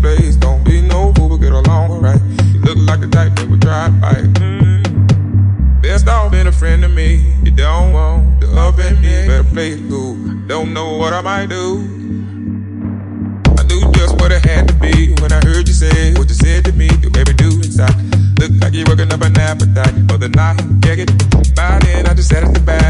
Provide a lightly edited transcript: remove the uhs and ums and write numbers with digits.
place. Don't be no fool, but get along right. You look like the type that would try to fight. Best off being a friend to me. You don't want to up and me. Better play it cool. Don't know what I might do. I knew just what it had to be when I heard you say what you said to me. You baby do inside. Look like you're working up an appetite for the night. Get it? By then I just sat at the back.